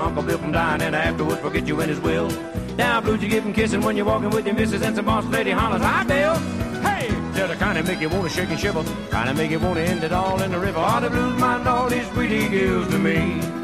Uncle Bill from dying and afterwards forget you in his will. Down blues you give him kissing when you're walking with your missus and some boss lady hollers, hi, Bill. Hey, that'll kind of make you want to shake and shiver, kind of make you want to end it all in the river. All the blues, my all these sweetie girls to me.